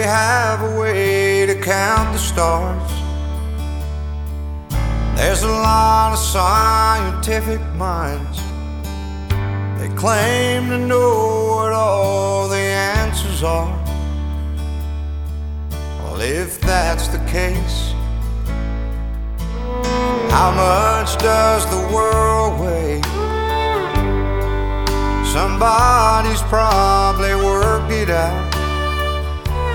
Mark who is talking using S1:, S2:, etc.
S1: have a way to count the stars. There's a lot of scientific minds. They claim to know what all the answers are. Well, if that's the case, how much does the world weigh? Somebody's probably worked it out.